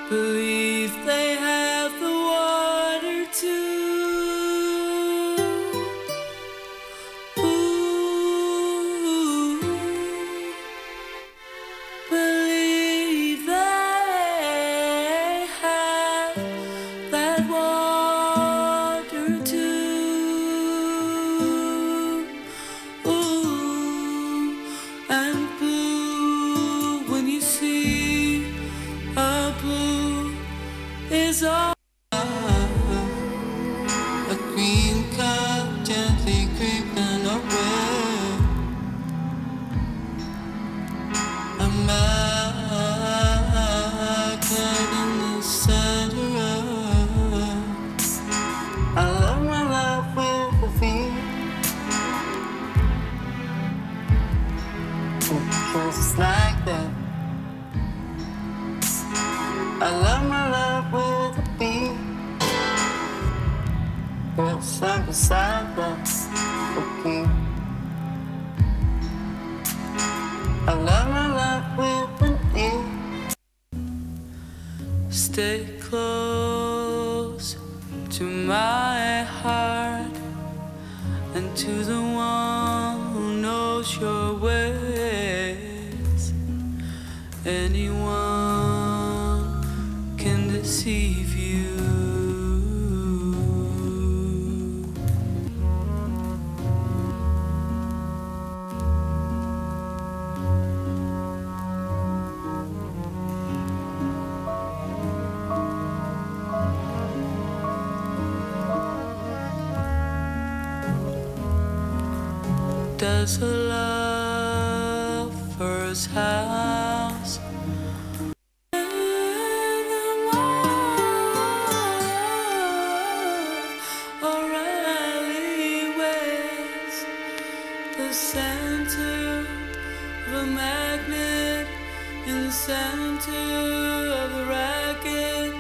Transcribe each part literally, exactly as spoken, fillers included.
believe they have the water too. Ooh, believe they have that water too. Ooh, and blue when you see a blue is all. A green cup gently creeping away. A magnet in the center of. I love my life with a V. Just like that. I love my life with a beat. Just like beside that. Okay. I love my life with an E. Stay close to my heart and to the one who knows your ways. Anyone can deceive you. Does a lover's house or alleyways, the center of a magnet in the center of the racket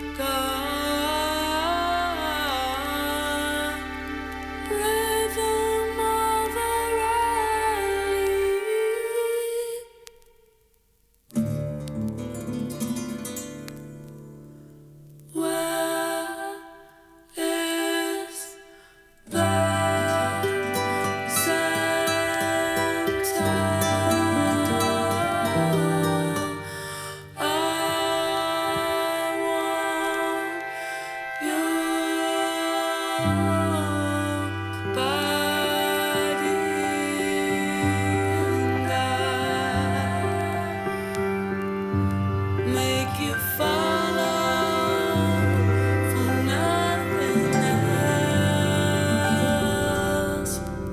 gone. Rhythm of a rally. Where is the center? I want your body and I make you follow for nothing else.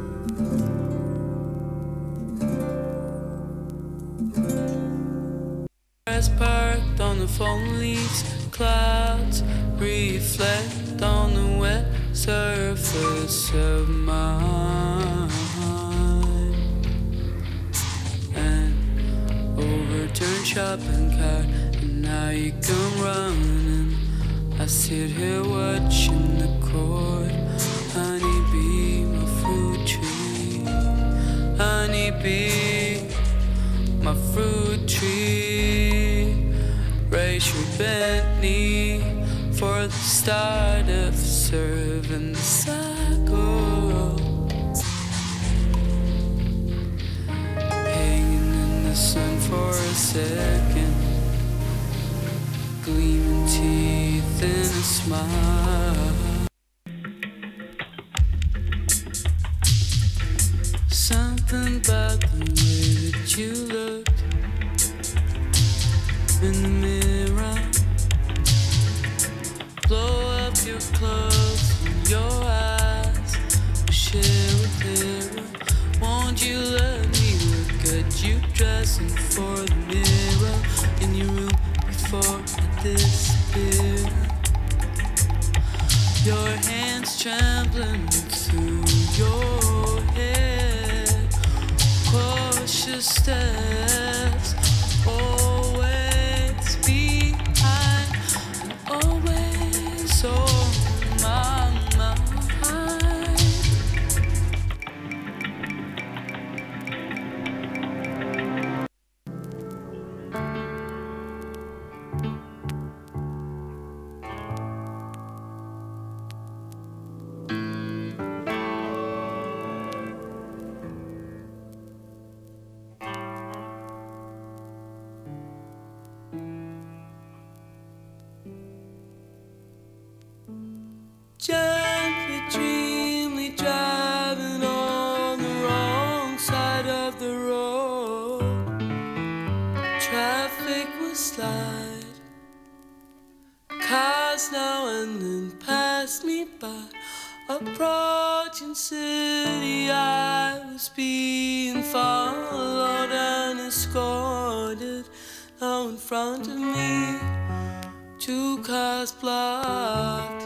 Cars parked on the phone leaves, clouds reflect on the wet surface of mine. And overturned shopping cart, and now you come running. I sit here watching the court. Honeybee, my fruit tree. Honeybee, my fruit tree. Raise your bent knee for the start of serving the cycle. Hanging in the sun for a second, gleaming teeth in a smile. Something about the way that you looked in the mirror. Blow up your clothes and your eyes, share with terror. Won't you let me look at you dressing for the mirror in your room before I disappear? Your hands trembling through your head, cautious steps, always behind and always on my mind. past now and then passed me by. Approaching city, I was being followed and escorted. Now in front of me, two cars blocked